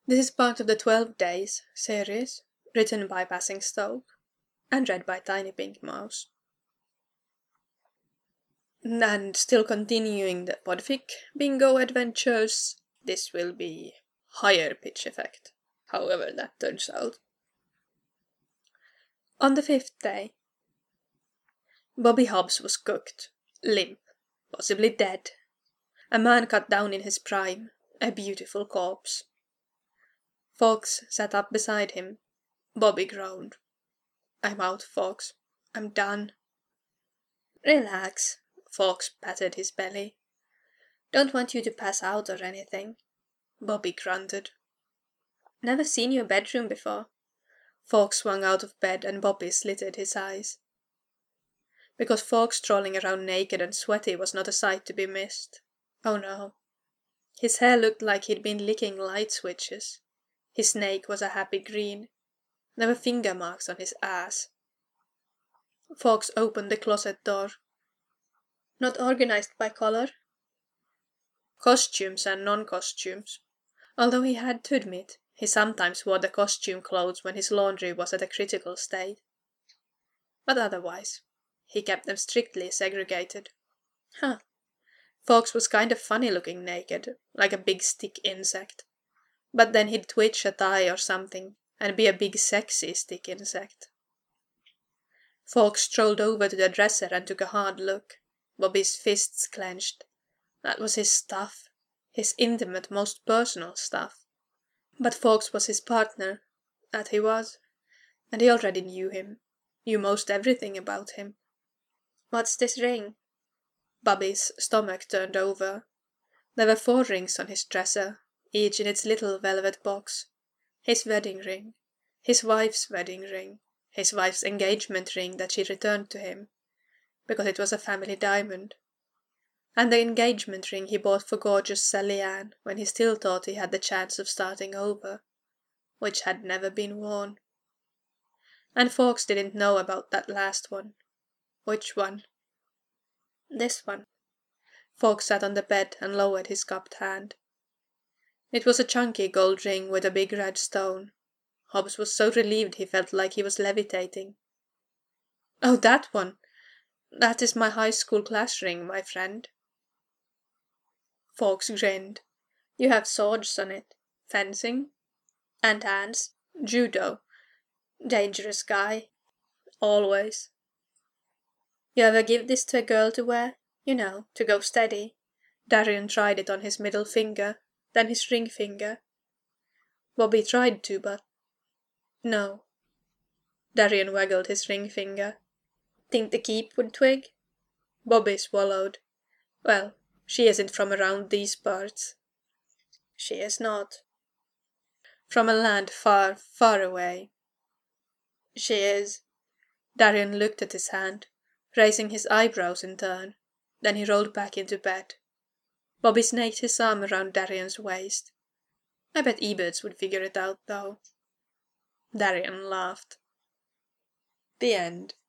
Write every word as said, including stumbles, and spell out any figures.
This is part of the Twelve Days series, written by Passingstoke, and read by Tiny Pink Mouse. And still continuing the Podfic bingo adventures, this will be higher pitch effect, however that turns out. On the fifth day, Bobby Hobbs was cooked, limp, possibly dead. A man cut down in his prime, a beautiful corpse. Fawkes sat up beside him. Bobby groaned. "I'm out, Fawkes. I'm done." "Relax." Fawkes patted his belly. "Don't want you to pass out or anything." Bobby grunted. "Never seen your bedroom before." Fawkes swung out of bed and Bobby slitted his eyes. Because Fawkes strolling around naked and sweaty was not a sight to be missed. Oh no. His hair looked like he'd been licking light switches. His snake was a happy green. There were finger marks on his ass. Fawkes opened the closet door. "Not organized by color?" Costumes and non-costumes. Although he had to admit, he sometimes wore the costume clothes when his laundry was at a critical state. But otherwise, he kept them strictly segregated. Huh. Fawkes was kind of funny looking naked, like a big stick insect. But then he'd twitch a tie or something, and be a big sexy stick insect. Fawkes strolled over to the dresser and took a hard look. Bobby's fists clenched. That was his stuff. His intimate, most personal stuff. But Fawkes was his partner. That he was. And he already knew him. Knew most everything about him. "What's this ring?" Bobby's stomach turned over. There were four rings on his dresser, each in its little velvet box. His wedding ring. His wife's wedding ring. His wife's engagement ring that she returned to him. Because it was a family diamond. And the engagement ring he bought for gorgeous Sally Ann when he still thought he had the chance of starting over. Which had never been worn. And Fawkes didn't know about that last one. Which one? This one. Fawkes sat on the bed and lowered his cupped hand. It was a chunky gold ring with a big red stone. Hobbs was so relieved he felt like he was levitating. "Oh, that one! That is my high school class ring, my friend." Fawkes grinned. "You have swords on it. Fencing? And hands? Judo. Dangerous guy. Always. You ever give this to a girl to wear? You know, to go steady." Darian tried it on his middle finger, then his ring finger. Bobby tried to, but... No. Darian waggled his ring finger. "Think the keep would twig?" Bobby swallowed. "Well, she isn't from around these parts." "She is not." "From a land far, far away." "She is." Darian looked at his hand, raising his eyebrows in turn. Then he rolled back into bed. Bobby snaked his arm around Darian's waist. "I bet Eberts would figure it out, though." Darian laughed. The end.